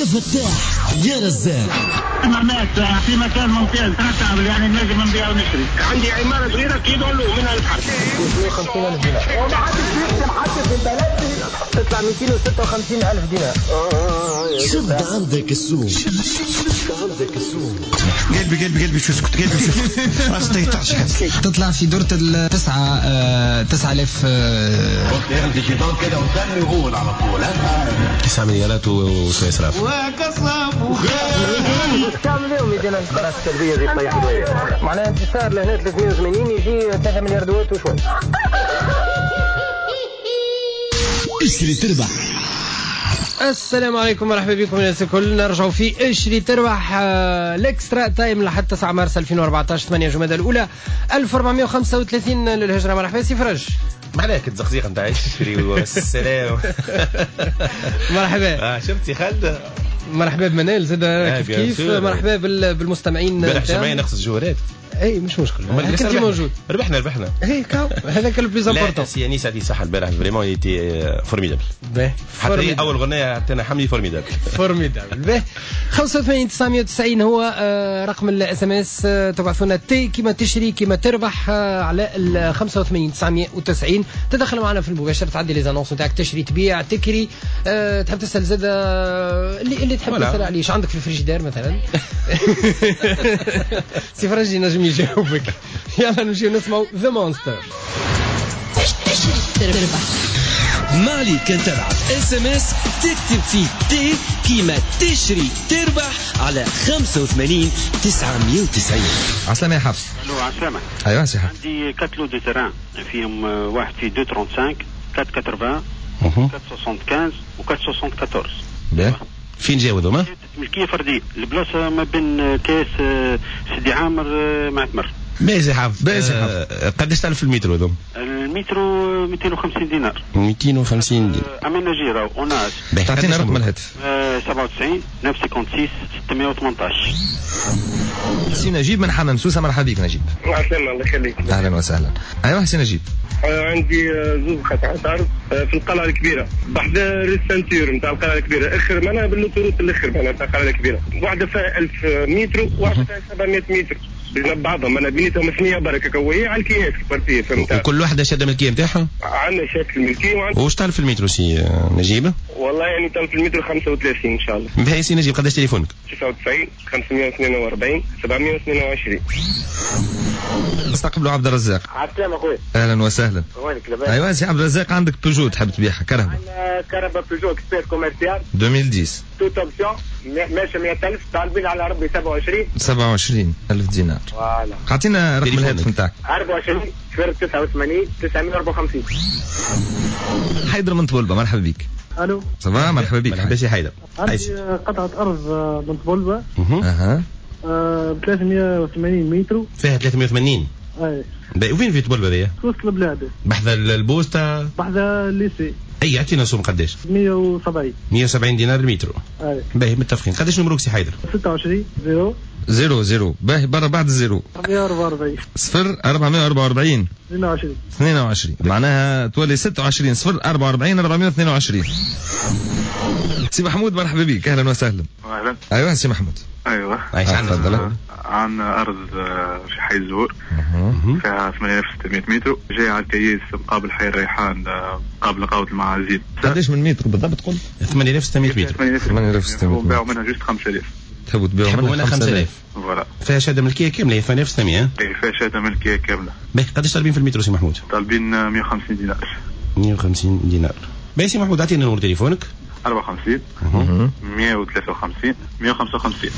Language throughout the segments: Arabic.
فتاح يا رزاق. معناتها في مكان ممتاز ترتب يعني نجم نبيع ونشتري. عندي عمارة صغيرة كيدو له منها الحرب 250,000 دينار وما حدش يكتب حتى في البلد تطلع 256,000 دينار. شد عندك السوق، شد عندك السوق. قلبي شو اسكت، قلبي شو اسكت راسي يطعش. تطلع في دورة 9000 ديجيتال كده وثاني وهو على طول 9 مليارات و3 تعمل يوم يدينا الدراسة السلبية زي طيح الوية معناها انتصار لهنا 380 يجي 3 مليار دوات وشوي. اشتري تربح. السلام عليكم ورحمة بكم الناس الكل. نرجعوا في اشري تربح الاكسترا تايم لحد 9 مارس 2014 8 جمادى الأولى 1435 للهجرة. مرحبا سي فرج. معناها التزقزيق نتاع اشري والسلام. مرحبا. شفتي خالد. مرحبا بمنال زاد كيف مرحبا بالمستمعين. بالمستمعين نقص الجوهرات. اي مش مشكل كنت موجود. ربحنا اي كاو هذاك البليز امبورطون. سي انيس عطي صح البارح فريمون يتي فورميدابل. حتى اول غنية حتى حملي فورميدابل. 85 990 هو رقم الاس ام اس. تبعثونا تي كيما تشري كيما تربح على ال 85 990. تدخل معنا في المباشر تعدي لي زانونس نتاعك تشري تبيع تكري. تحب تسال زاد اللي تحب تسال عليه ايش عندك في الفريجيدير مثلا. سي فرجي نجم يجاوبك. يلا نمشيو نسمعوا ذا مونستر. مالي كان تلعب اس ام اس تكتب فيه تي كيما تشري تربح على 85 990. عسلامة يا حفص. الو عسلامة. ايوه سي حفص. عندي كاتلو دو تيران فيهم واحد في 235 480 475 و 474. باهي فين جاوا ذوما؟ ملكية فردية البلاصة ما بين كاس سيدي عامر معتمر. باهي حافظ. قداش تعرف المترو ذوم؟ المترو 250 دينار. 250 دينار. عملنا جيرة وناس. تعطينا رقم الهاتف. 97 956 618. سي نجيب من حمام سوسة. مرحبا بك نجيب. عسلامة الله يخليك. اهلا وسهلا. ايوه سي نجيب. عندي زوج قطعات أرض في القلعة الكبيرة بحذا ريسانتير نتاع القلعة الكبيرة اخر معنا بالوتروت الاخر معنا نتاع القلعة الكبيرة. واحدة فيها 1000 متر وواحدة فيها 700 متر بين بعضهم. انا بنيتهم 8 بركة كوية على الكياس البارتية فهمتها. وكل واحدة شادة ملكية نتاعها؟ عندنا شهادة الملكية وش تعرف في المترو سي نجيب؟ والله يعني تعرف في المترو 35 ان شاء الله. باهي سي نجيب قداش تليفونك؟ 99 542 722. استقبلوا عبد الرزاق. عسلامة اخويا. اهلا وسهلا. وينك لاباس؟ ايوه سي عبد الرزاق عندك بيجو تحب تبيعها كرهبة؟ عندنا كهرباء بيجو اكسبير كوميرسيال 2010 توت اوبسيون ماشي 100,000 طالبين على ربي 27,000 دينار. فوالا. اعطينا رقم الهاتف نتاعك. 24 89 954. حيدر من طبلبة. مرحبا بك. الو صباح. مرحبا بك. مرحبا سي حيدر. عندي قطعة أرض من طبلبة اها ب 380 متر. فيها 380. اي باهي وين في طبلبة ذي؟ وسط البلاد بحذا البوسطة. بحذا الليسي. اي اعطينا سوم قداش؟ 170 دينار المترو. اي باهي متفقين. قداش نمروك سي حيدر؟ 26 00 باهي برا بعد الزيرو 444 صفر 444 22 معناها تولي 26 صفر 44 422. سي محمود مرحبا بك. اهلا وسهلا. اهلا. ايوه سي محمود. ايوه عايش عندنا عن ارض في حي الزهور فيها 8600 متر جاي على الكيس مقابل حي الريحان قبل قاوة المعازيم. قداش من متر بالضبط قلت؟ 8600 متر. 8600 وباعوا منها جوست 5000. تحبوا تبيعوا منها 5000. فوالا. فيها شهادة ملكية كاملة 8600. اي فيها شهادة ملكية كاملة. باهي قداش طالبين في المترو سي محمود؟ طالبين 150 دينار. 150 دينار. باهي سي محمود اعطينا نمر تليفونك. 54 153 155.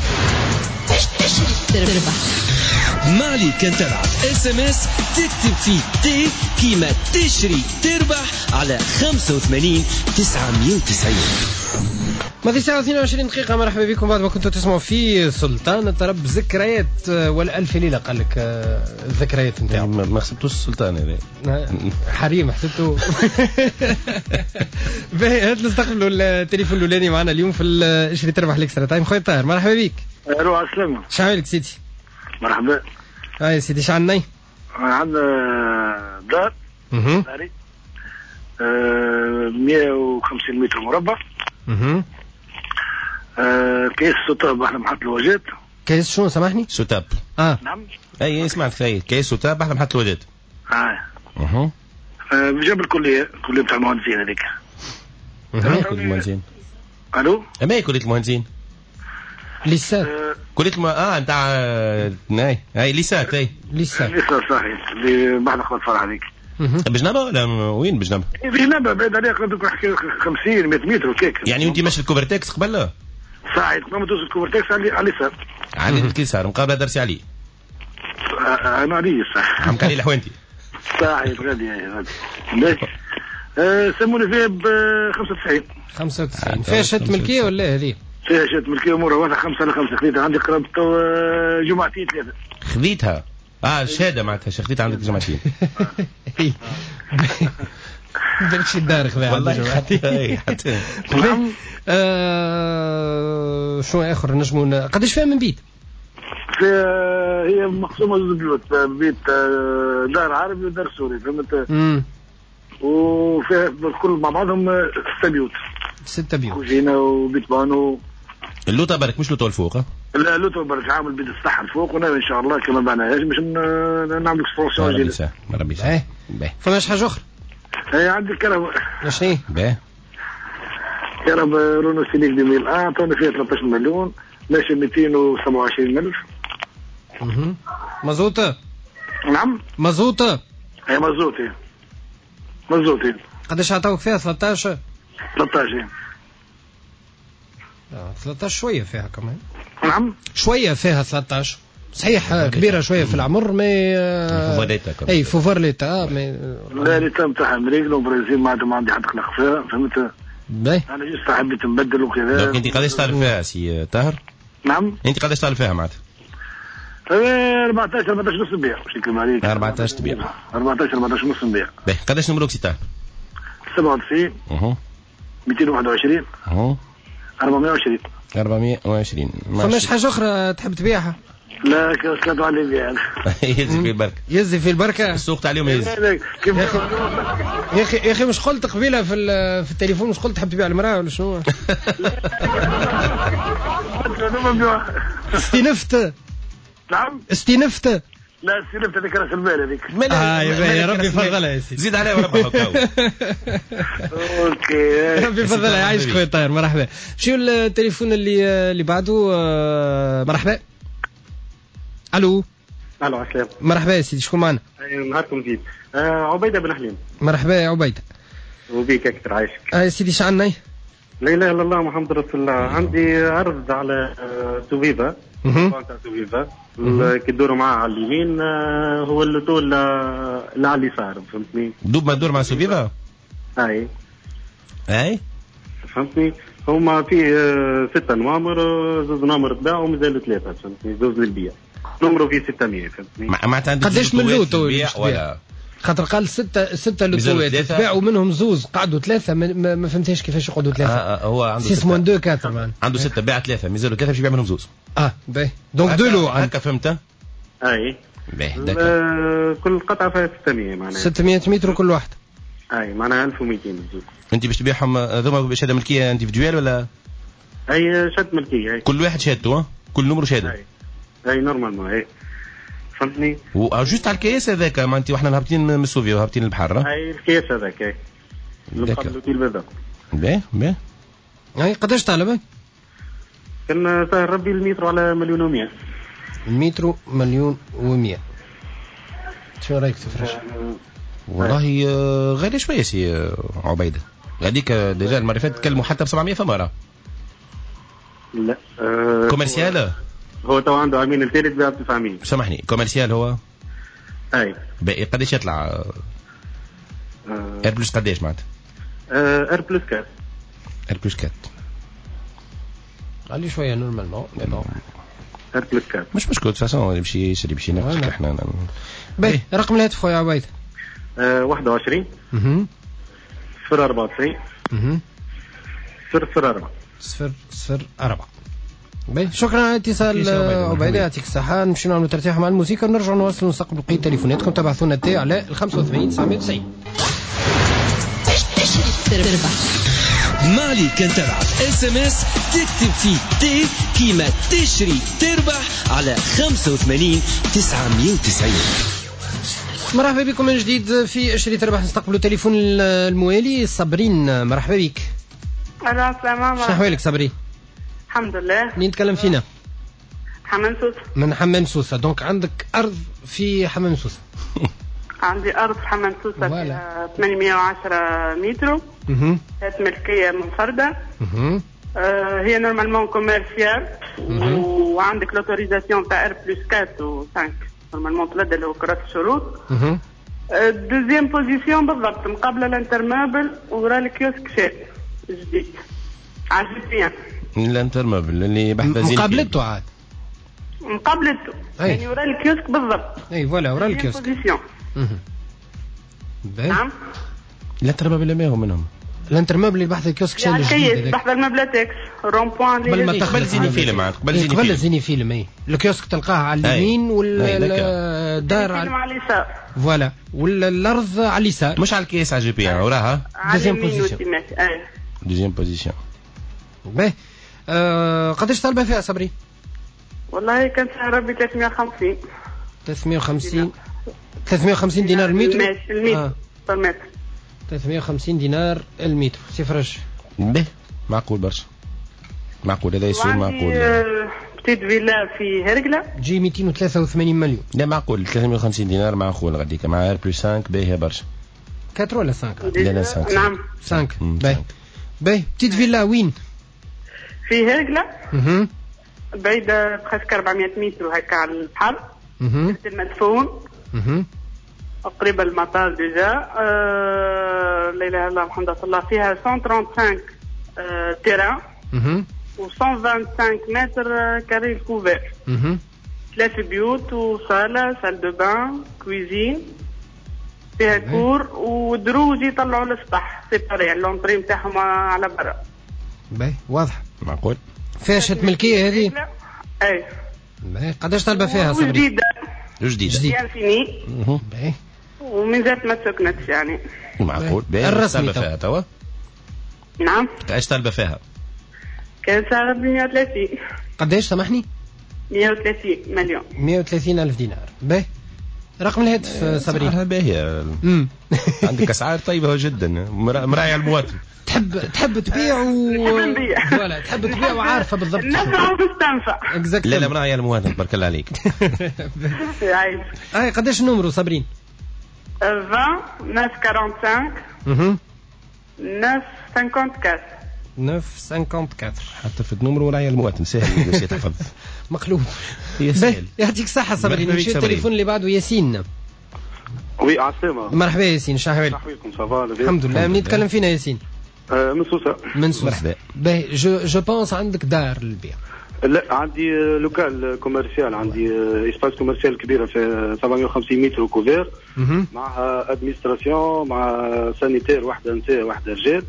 تربح. مالي كان تلعب اس ام اس تكتب فيه تي كيما تشري تربح على 85 990. ماضي ساعة 22 دقيقة. مرحبا بكم بعد ما كنتوا تسمعوا في سلطان الطرب ذكريات والألف ليلة. قال لك الذكريات نتاعو ما حسبتوش السلطان هذا حريم حسبته. باهي هات نستقبلوا التليفون الأولاني معنا اليوم في اشري تربح الاكسترا تايم. خويا طاهر مرحبا بك. الو عسلامة. شعالك سيدي؟ مرحبا. هاي سيدي شعلني. عندنا دار داري 150 متر مربع كيس سوتاب احنا محط الوجات. كيس شنو سامحني؟ سوتاب. نعم. اي سمعت ثاني كيس سوتاب احنا محط الوجات. جنب الكلية بتاع المهندسين هذيك. كلية المهندسين. الو. ما هي كلية المهندسين؟ ليسات. كلية نتاع هاي ليسات ليسات صحيح اللي بعد قبل فرع هذيك. بجنبه ولا وين بجنبه؟ بجنبه بعيد عليه قدك 50 100 متر وكيك. يعني وانت ماشي الكوفرتكس قبل؟ ساعد ما توصل الكوفرتكس على اليسار. على اليسار مقابله درسي عليه. انا علي صح. عمك علي الحوانتي. ساعد غادي. سموني فيه ب 95. فيها شهادة ملكية ولا هذه؟ فيها شهادة ملكية أمورها واحدة 5/5 خذيتها عندي قرابة جمعتين 3. خذيتها؟ الشهادة معناتها خذيتها عندك جمعتين. درتش الدار خذها والله حتى شو آخر نجمون قداش فيها من بيت؟ هي مقسومة زوج بيوت بيت دار عربي ودار سوري فهمت؟ وفيها الكل مع بعضهم 6 بيوت. 6 بيوت. كوزينة وبيت بانو. اللوطة برك مش لوطة الفوق؟ لا لوطة برك عامل بيت الصحة الفوق وناوي ان شاء الله كما بعناهاش باش نعمل اكسبورسيون جديدة. مرحبا بك. فماش حاجة أخرى؟ عندي الكهرباء. شنو؟ كهرباء رونو سيليك 2000 اعطوني فيها 13 مليون ماشي 227,000. مزوطة؟ نعم مزوطة؟ هي مزوطة. قداش عطاوك فيها 13 13 شوية فيها كمان. نعم شوية فيها 13 صحيح كبيرة شوية في العمر مي فوفرليتا لا ليتا نتاعها امريكا وبرازيل ما عندي حد خلق فيها فهمت. انا جست حبيت نبدل وكذا. دونك انت قداش تعرف فيها سي طاهر؟ نعم انت قداش تعرف فيها معناتها؟ 14 نص نبيع بشكل عليك. 14 تبيع. 14 نص نبيع. قداش نمرك سي طاهر؟ 97 221 420. 420. فماش حاجة أخرى تحب تبيعها؟ لا كاسكاتو على بيع. يزي في البركة. يزي في البركة. السوق عليهم يزي. يا أخي مش قلت قبيلة في التليفون مش قلت تحب تبيع المرأة ولا شنو؟ استنفت. نعم. استنفت. لا استلمت هذيك راس المال هذيك. يا ربي يفضلها يا سيدي. زيد عليها وربحك. اوكي. ربي يفضلها يعيشك خويا طاهر مرحبا. شو التليفون اللي بعده؟ مرحبا. الو عسلامة. مرحبا يا سيدي شكون معنا؟ نهاركم زيد. عبيدة بن حليم. مرحبا يا عبيدة. وبيك اكثر عايشك. يا سيدي شعلنا؟ لا اله الا الله محمد رسول الله. عندي عرض على سوفيفا. سوفيفا كي تدوروا معاه على اليمين هو اللوتو اللي على اليسار فهمتني. دوب ما تدور مع سوفيفا؟ اي فهمتني. هما فيه 6 نوامر 2 نوامر تباع ومازالوا 3 فهمتني 2 للبيع. نمرو فيه 600 فهمتني. معناتها عندك قداش من لوتو ولا خاطر قال 6 لوتوات تباعوا منهم 2 قعدوا 3 ما فهمتش كيفاش يقعدوا 3. هو عنده 6 2 4 عنده 6 باع 3 مازالوا 3 باش يبيع منهم 2. باهي دونك 2 لو هكا فهمت. اي باهي كل قطعه فيها 600 معناها 600 متر كل واحده. اي معناها 1200 الزوج. انت باش تبيعهم هذوما بشهاده ملكيه انديفيدوال ولا؟ اي شهاده ملكيه. كل واحد شهادته كل نمر شهاده. اي نورمالمون اي فهمتني. وجوست على الكياس هذاك ما انت واحنا هابطين من السوفيا وهابطين البحر. اي الكياس هذاك اي اللي قبل البذاء. باهي اي قداش طالب؟ كان سهل ربي المتر على 1,100,000. المتر 1,100,000. شو رايك تفرش؟ والله غالي شويه سي عبيده. هذيك ديجا المره اللي فاتت تكلموا حتى ب 700 فمره. لا كوميرسيال هو تو عنده عامين الثالث بيع ب 900. سامحني كوميرسيال هو؟ اي باقي قداش يطلع؟ ار بلس قداش معناتها؟ ار بلس 4. ار بلس 4 علي شويه نورمالمون ار بلس 4 مش مشكل فاسون يمشي يشري باش ينافسك احنا. باهي رقم الهاتف خويا عبيد. 21 094 004. باهي شكرا على اتصال عبيدة يعطيك الصحة. نمشي نعملوا ترتيح مع الموسيقى ونرجعوا نواصلوا نستقبلوا بقية تليفوناتكم. تبعثونا التي على 85 990. ما عليك كان تبعت اس ام اس تكتب فيه تي كيما تشري تربح على 85 990. مرحبا بكم من جديد في اشري تربح. نستقبلوا تليفون الموالي صابرين. مرحبا بك. السلام. شنو احوالك صابرين؟ الحمد لله. مين نتكلم فينا؟ حمام سوسة. من حمام سوسة. دونك عندك أرض في حمام سوسة. عندي أرض في حمام سوسة فيها 810 متر. هات ملكية منفردة. هي نورمالمون كوميرسيال وعندك لوتوريزاسيون تاع ار بلس 4 و 5 نورمالمون تبدل وكرات الشروط. دوزيام بوزيسيون بالضبط مقابله الانترمابل ورا الكيوسك شيء جديد عجبني. الانترمابل اللي بحث مقابلته عاد مقابلته يعني ورا الكيوسك بالضبط. اي فوالا ورا الكيوسك. نعم. الانترمابل ما هو منهم. الانترمابل اللي بحث الكيوسك شيء جديد بحث المبلاتكس رون بوان اللي قبل زيني فيلم عاد قبل زيني فيلم. اي الكيوسك تلقاه على اليمين والدار على اليسار. فوالا والارض على اليسار مش على الكيس على جي بي وراها دوزيام بوزيسيون. باهي قداش طالبه فيها صبري؟ والله كان سعر ربي 350 دينار المتر. ماشي المتر بالمتر 350 دينار المتر صفرش. به معقول برشا. معقول هذا يسوى معقول. بتيت فيلا في هرقلة جي 283 مليون. لا معقول 350 دينار معقول غاديك مع ار بلس 5 باهيه برشا. 4 ولا 5؟ لا 5. نعم 5. باهي بتيت فيلا وين؟ في هرقلة. بعيدة بخسك 400 متر وهكا على البحر. تحت المدفون. قريبة المطار ديجا. لا اله الا الله محمد رسول الله. فيها 135 تيران و 125 متر كاري كوفير. 3 بيوت وصالة سال دو بان كويزين. فيها كور ودروج يطلعوا للسطح سيباري يعني لونطري نتاعهم على برا. باهي واضح. معقول. فيها شت ملكية هذه؟ اي. باهي قداش طالبة فيها صبري؟ جديدة. فيني. باهي. ومن ذات ما سكنتش يعني. معقول. باهي الرسمي فيها توا؟ نعم. ايش طالبة فيها؟ كان سعرها 130. قداش سامحني؟ 130 مليون. 130 ألف دينار. باهي. رقم الهاتف صبري. اسعارها باهية. عندك اسعار طيبة جدا مراعي على المواطن. تحب تبيع ولا تحب تبيع وعارفة بالضبط. نفع وتستنفع. لا مراعي على المواطن تبارك الله عليك. هاي قداش النمرو صابرين؟ 20 945 954. حتى في النمرو وراعي المواطن سهل باش يتحفظ. مقلوب. يسهل. يعطيك الصحة صابرين. نمشي التليفون اللي بعده ياسين. وي عاصمة. مرحبا ياسين شنو احوالك؟ الحمد لله. منين نتكلم فينا ياسين؟ من سوسة. من سوسة. باهي جو بونس عندك دار للبيع. لا عندي لوكال كوميرسيال. عندي اسباس كوميرسيال كبيره في 750 متر كوفير مع ادمنستراسيون مع سانيتير واحده نساء واحده رجال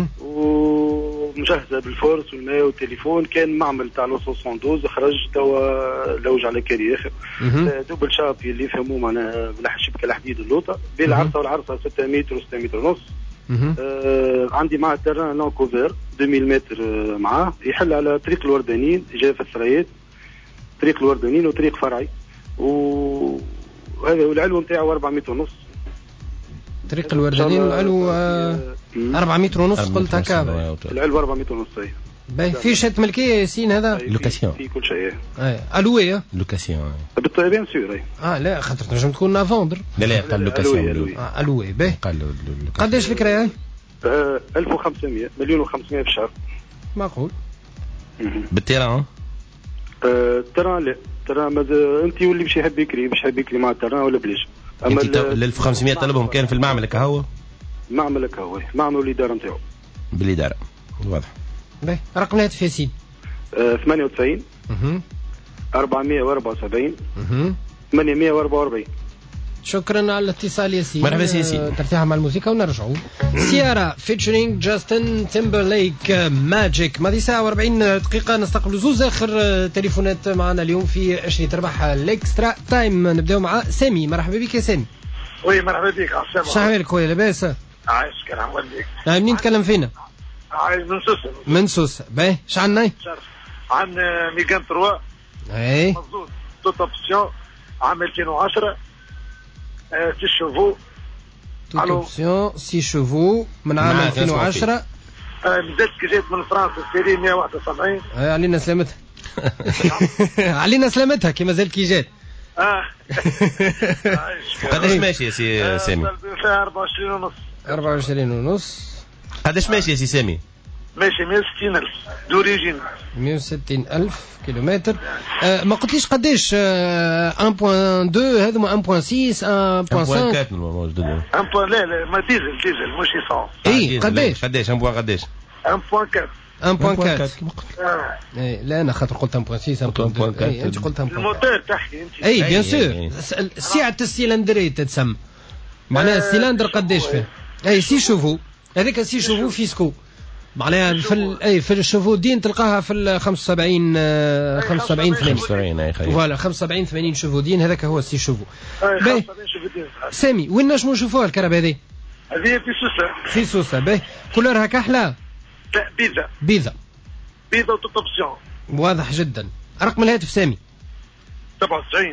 ومجهزه بالفرس والماء والتليفون. كان معمل تاع 112 خرج توا لوج على كاري اخر دوبل شاب اللي يفهموا معناها بالشبكه الحديد اللوطه بين العرسه والعرسه 6 متر و 6 متر ونص. عندي مع التران لون كوفير 2000 متر معاه يحل على طريق الوردانين جاي في السرايات طريق الوردانين وطريق فرعي وهذا والعلو نتاعو 4 متر ونص. طريق الوردانين والعلو 4 متر ونص قلت هكا. العلو 4 متر ونص. باهي في شت ملكية ياسين هذا؟ لوكاسيون. في كل شيء. الوية؟ لوكاسيون. بالطبع سور. لا خاطر تنجم تكون افوندر. لا قال لوكاسيون. الوية. باهي. قداش الكرايه؟ 1500 مليون و500 في الشهر. معقول. بالتيران؟ التيران لا التيران انت واللي باش يحب يكري مع التيران ولا بلاش. اما ال 1500 طلبهم كان في المعمل كهو؟ معمل كهو معمل والاداره نتاعو. بالاداره واضح. باهي رقم الهاتف ياسين 98 474 844. شكرا على الاتصال ياسين. مرحبا ياسين. ترتاح مع الموسيقى ونرجعوا. سيارة فيتشرينج جاستن تيمبرليك ماجيك. ماضي ساعة و40 دقيقة. نستقبل زوز آخر تليفونات معنا اليوم في اشري تربح الاكسترا تايم. نبداو مع سامي. مرحبا بك يا سامي. وي مرحبا بك عسلامة. شحوالك خويا لاباس؟ عايشك الحمد لله. منين نتكلم فينا؟ من سوسة. من سوسة. باهي اش عندنا؟ عندنا ميغان 3. اي مظبوط. توت اوبسيون عام 2010. 6 شوفو. توت اوبسيون 6 شوفو من عام 2010. مازالت كي جات من فرنسا السيري 171. علينا سلامتها. علينا سلامتها كي مازال كي جات. قداش ماشي يا سي سامي؟ فيها 24 ونص. 24 ونص. قداش ماشي يا سي سامي؟ ماشي 160,000 دوريجين. 160,000 كيلومتر. ما قلتليش قداش 1.2 هذوما 1.6 1.5 موجود. لا ما ديزل مش يسون. اي قداش 1.4. 1.4. لا انا خاطر قلت 1.6 1.4. انت قلت 1.4. الموتور تحكي انت. اي بيان سور. سعة السيلندري تتسمى معناها السيلندر قداش فيه. اي 6 شوفو هذيك 6 شوفو فيسكو معناها في الشوفو دين تلقاها في 75 80 فوالا 75 80 شوفو دين هذاك هو 6 شوفو. باهي سامي وين نجمو نشوفوها الكرب هذه؟ هذه في سوسة. في سوسة. باهي كولورها كحلة؟ لا بيضة وتوت اوبسيون. واضح جدا. رقم الهاتف سامي؟ 97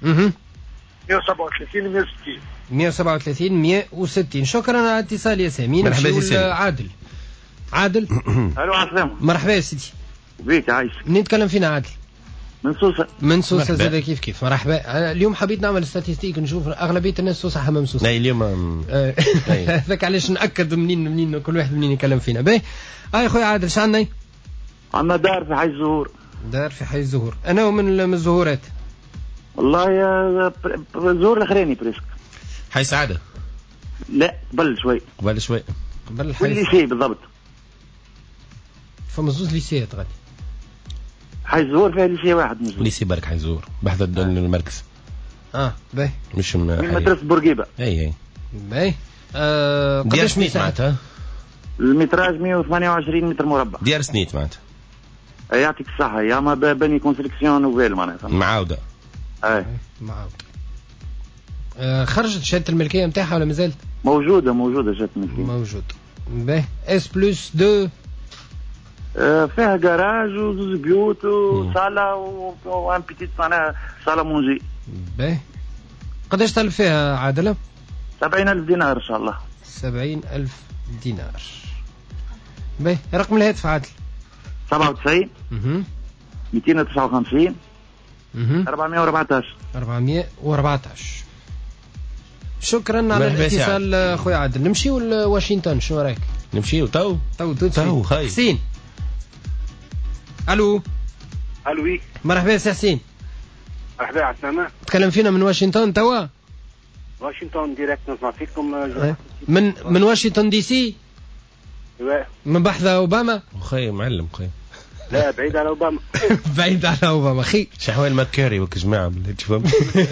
137 160. شكرا على الاتصال يا سامي. نمشيو عادل. الو عسلامة. مرحبا يا سيدي. بيك عايش. منين تكلم فينا عادل؟ من سوسة زاد كيف مرحبا. اليوم حبيت نعمل ستاتستيك نشوف اغلبيه الناس سوسة حمام سوسة. لا اليوم هذاك علاش ناكد منين كل واحد منين يكلم فينا. باهي هاي خويا عادل شو عندنا؟ عندنا دار في حي الزهور. دار في حي الزهور. انا من الزهورات والله يا الزهور الاخراني بريسك. حي سعادة؟ لا قبل شوي قبل الحي. والليسي بالضبط. فما زوز ليسيات غادي. حي الزهور فيها ليسي واحد مزبوط. ليسي برك حي الزهور بحث المركز. باهي مش من مدرسة بورقيبة. اي باهي. قداش سنيت معناتها؟ المتراج 128 متر مربع. ديار سنيت معناتها. يعطيك الصحة يا ما بني كونستركسيون نوفيل معناتها. معاودة. خرجت شهادة الملكية نتاعها ولا مازالت؟ موجودة شهادة الملكية. موجود. باهي اس بلس 2. فيها جراج وزوز بيوت وصالة وان بيتيت صالة مونجي. باهي قداش طلب فيها عادلة؟ 70,000 دينار ان شاء الله. 70,000 دينار. باهي رقم الهاتف عادل؟ 97 259 414. شكرا على الاتصال خويا عادل. نمشيو لواشنطن شنو رايك؟ نمشيو تو حسين. الو مرحبا سي حسين. مرحبا عسلامة. تكلم فينا من واشنطن توا؟ واشنطن ديريكت نسمع فيكم. من واشنطن دي سي؟ من بحث اوباما. خي معلم خي. لا بعيد على اوباما. بعيد على اوباما خي. شحوال ماكاري وك جماعه تفهم.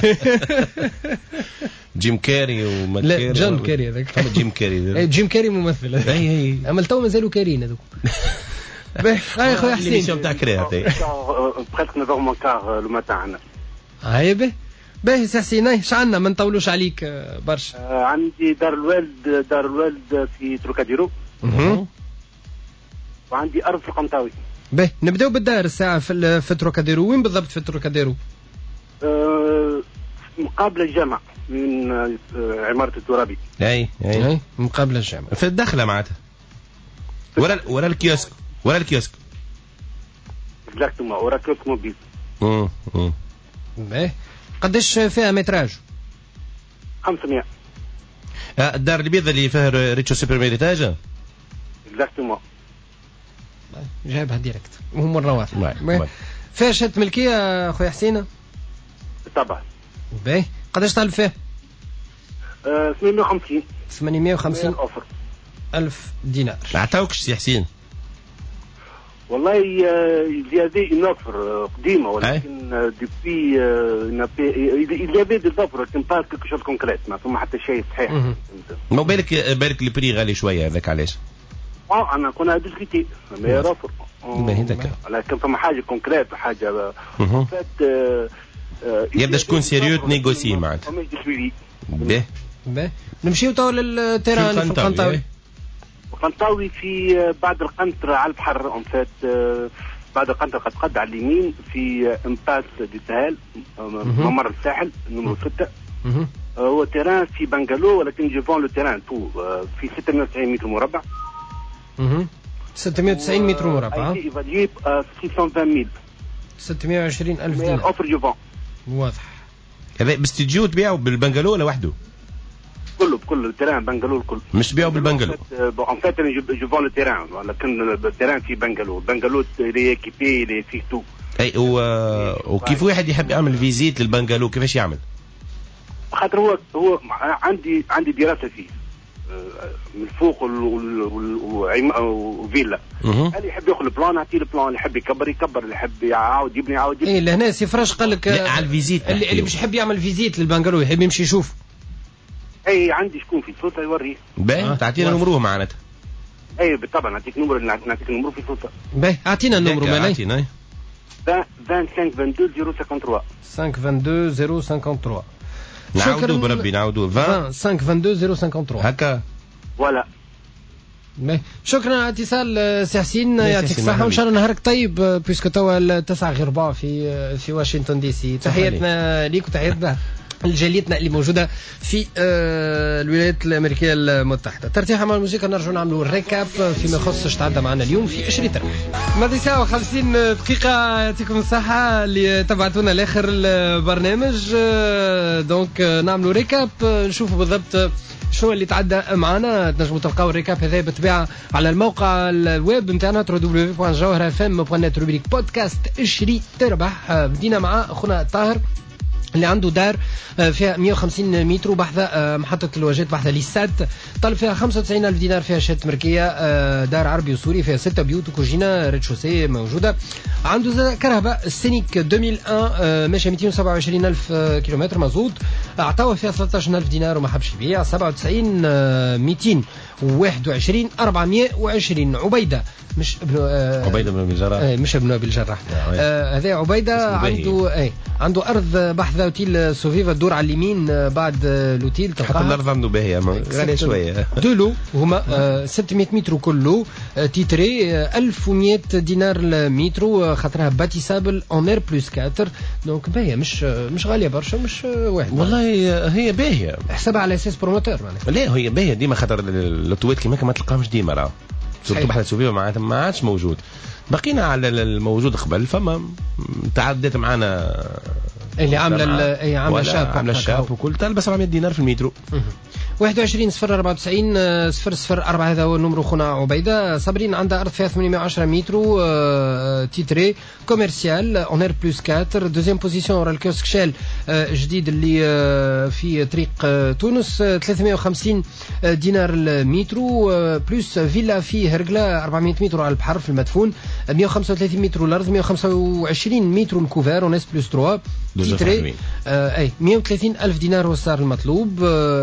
جيم كاري وماكاري. لا جون كاري هذاك. جيم كاري ممثل. اي اما تو مازالوا كارين هذوك. هاي خويا حسين. اليميسيون تاع كرياتي. بريسك 9:15 لو ماتان عندنا. هاي باهي سي حسين. ايش عندنا ما نطولوش عليك برشا. عندي دار الوالد في تروكاديرو. وعندي ارض في القنطاوي. باهي نبداو بالدار الساعه في تروكاديرو. وين بالضبط في تروكاديرو؟ مقابل الجامع من عمارة الترابي. اي مقابل الجامع في الدخلة معناتها ورا الكيوسك. اكزاكتومون ورا الكيوسك موبيل. باهي قداش فيها متراج؟ 500. الدار البيضاء اللي فيها ريتشو سوبر ميريتاج. اكزاكتومون جايبها ديريكت وهم مرة واحدة. فيها شهادة ملكية خويا حسين؟ طبعا. باهي قداش طالب فيه؟ 850 أوفر 1000 دينار. ما عطاوكش سي حسين؟ والله هذه نوفر قديمة ولكن ديبي il y avait des offres لكن pas quelque chose concret ما ثم حتى شيء صحيح. ما بالك البري غالي شوية هذاك علاش؟ أنا كنا ديسكوتي ما اوفر. باهي ذاك. لكن ثم حاجة كونكريت وحاجة يبدا شكون سيريو تنيغوسي معناتها. باهي نمشيو تو للتيران في القنطاوي. طنطاوي في بعد القنطرة على البحر اون فات، بعد القنطرة قد على اليمين في امباس دي ساهل، ممر الساحل نمرو 6. هو تيران في بنغالو، ولكن جيفون لو تيران تو في 690 متر مربع. 690 متر مربع. يجيب 620,000. 620,000 دينار. اوفر جيفون. واضح. هذا باستديو تبيعه بالبنغالو ولا وحده؟ كله بكل التيران بنغالو الكل. مش تبيعه بالبنغالو؟ ان فات جيفون لو تيران، ولكن التيران في بنغالو. بنغالو لي ايكيبي لي فيه تو. اي وكيف واحد يحب يعمل فيزيت للبنغالو كيفاش يعمل؟ خاطر هو عندي دراسه فيه من الفوق وفيلا. اللي يحب ياخذ البلان نعطيه البلان، اللي يحب يكبر اللي يحب يعاود يبني يعاود يبني. اي لهنا سي فرش قال لك على الفيزيت اللي مش يحب يعمل فيزيت للبنغالو يحب يمشي يشوف. اي عندي شكون في سلطه يوريه. باهي تعطينا نمروه معناتها. اي بالطبع نعطيك نمرو في سلطه. باهي اعطينا النمرو مالي. اعطينا 25 22 053 522 053. نعاودوا بربي نعاودوا 25 22 053 هكا ولا. شكرا على الاتصال سي حسين، يعطيك الصحة وان شاء الله نهارك طيب، بيسكو توا 9 غير ربع في واشنطن دي سي. تحياتنا ليك وتحياتنا لجاليتنا اللي موجودة في الولايات الأمريكية المتحدة. ترتيح مع الموسيقى نرجع نعملوا الريكاب فيما يخص تعدى معنا اليوم في 20 ترك. ماضي ساعة و50 دقيقة، يعطيكم الصحة اللي تبعتونا لاخر البرنامج. دونك نعملوا ريكاب، نشوفوا بالضبط شنو اللي تعدى معنا. تنجموا تلقاو الريكاب هذا بالطبيعة على الموقع الويب نتاعنا www.jawhara.fm روبريك بودكاست 20 تربح. بدينا مع اخونا طاهر اللي عنده دار فيها 150 متر وبحثة محطة الواجهات بحثة ليسات، طلب فيها 95,000 دينار، فيها شهادة ملكية، دار عربي وسوري، فيها 6 بيوت وكوجينة ريتشوسي موجودة. عنده كرهبة السينيك 2001 ماشي 227,000 كيلومتر مازوت، اعطاوه فيها 13,000 دينار وما حبش يبيع. 97 221 420. عبيدة مش ابن عبيدة بن الجراح، مش ابن ابي الجراح، هذا عبيدة عنده ارض بحث اوتيل سوفيفا تدور على اليمين بعد الاوتيل تلقاها. حتى الارض عنده باهية غالية شوية. دولو هما 600 متر كله، تيتري 1100 دينار المتر، خاطرها باتيسابل اون اير بلس 4. دونك باهية مش غالية برشا، مش واحد والله هي باهية، حسبها على اساس بروموتور معناها. لا هي باهية ديما، خاطر اللوتوات كيما ما تلقاهمش ديما، راه صرت بحث سوفيفا معناتها ما عادش موجود. بقينا على الموجود قبل، فما تعدت معنا اللي عامله الشاب وكل تلبس 700 دينار في المترو. 21 0 94 0 0 4 هذا هو النمرو خونا عبيدة. صابرين عندها أرض فيها 810 متر، تيتري كوميرسيال اونير بلس 4. دوزيام بوزيسيون ورا الكيوسك شال جديد اللي في طريق تونس، 350 دينار المترو، بلس فيلا في هرقلة 400 متر على البحر في المدفون، 135 متر الأرض، 125 متر الكوفار وناس بلس 3. تيتري 130,000 دينار هو السعر المطلوب.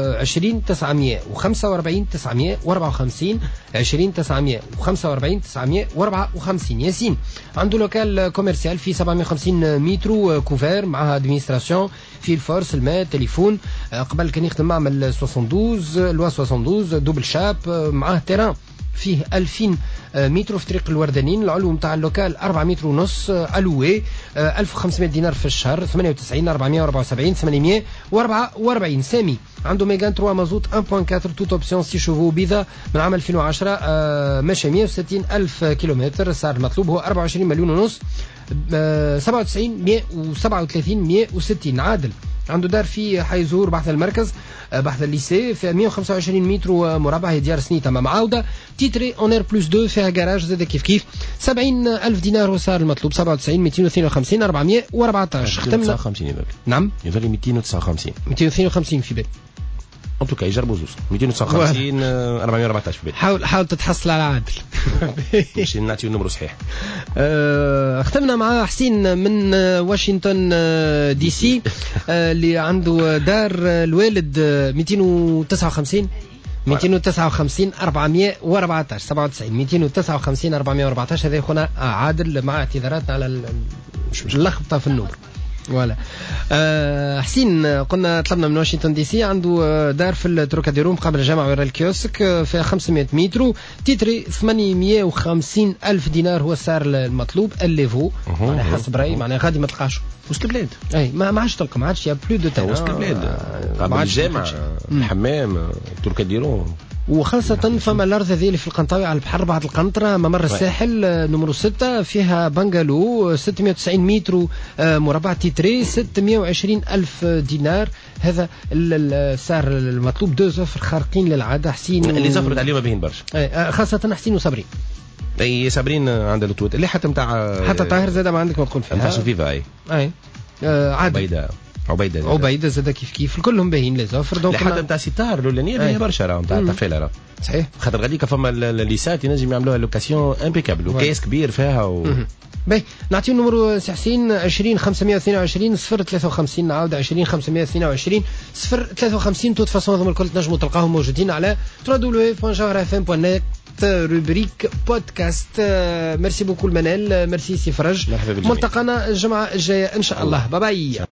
20,945 954 20,945 954. ياسين عنده لوكال كوميرسيال في 750 متر كوفير، معها ادمينستراسيون في الفورس، الماء، تليفون. قبل كان يخدم معمل 72 لوا 72 دوبل شاب، معاه تيران فيه 2000 متر في طريق الوردانين. العلو متاع اللوكال 4 متر ونص، الوي 1500 دينار في الشهر، 98 474 844. سامي عنده ميغان 3 مازوت 1.4 توت اوبسيون 6 شوفو بيضة من عام 2010، ماشي 160,000 كيلومتر. السعر المطلوب هو 24 مليون ونص، 97 137 160. عادل عنده دار في حي زهور بحث المركز بحث الليسي، فيها 125 متر مربع، هي ديار سنيته مع معاوده، تيتري اونير بلس 2، فيها جراج زاد كيف 70,000 دينار هو السعر المطلوب. 97 252 414. ختمنا 59 نعم يظل 259 في بالي. ان توكا يجربوا زوز 259 414 في بالي. حاول تتحصل على عادل باش نعطيو النمرو صحيح. ختمنا مع حسين من واشنطن دي سي اللي عنده دار الوالد 259 414 97 259 414. هذا خونا عادل مع اعتذاراتنا على اللخبطه في النمر. ولا حسين قلنا طلبنا من واشنطن دي سي، عنده دار في التروكاديرو مقابل الجامعة ورا الكيوسك فيها 500 متر، تيتري 850 ألف دينار هو السعر المطلوب. الليفو معناها حسب رأيي معناها غادي ما تلقاش وسط البلاد. اي ما عادش تلقى، ما عادش يا بلو دو تاع وسط البلاد قبل الجامعة الحمام تروكاديرو. وخاصة فما الأرض هذه اللي في القنطاوي على البحر بعد القنطرة ممر الساحل نمرو 6 فيها بنغالو 690 متر مربع تيتري 620 ألف دينار. هذا السعر المطلوب. 2 زفر خارقين للعادة. حسين اللي زفرت عليهم باهين برشا خاصة حسين وصابرين. اي صابرين عندها لوتوت اللي حتى نتاع حتى طاهر زاد ما عندك ما تقول فيها نتاع سوفيفا. اي عادي عبيدة زاد كيف كلهم باهين لي زوفر. دونك حتى نتاع ستار الاولانيه باهيه برشا راهو نتاع تفيله راه صحيح. خاطر غاديك فما الليسات ينجم يعملوها لوكاسيون امبيكابل وكاس كبير فيها باهي نعطيو النمرو سي حسين 20 522 053 نعاود 20 522 053. توت فاصون هذوما الكل تنجموا تلقاهم موجودين على www.jawharfm.net روبريك بودكاست. ميرسي بوكو المنال، ميرسي سي فرج. ملتقانا الجمعة الجاية ان شاء الله. باي باي.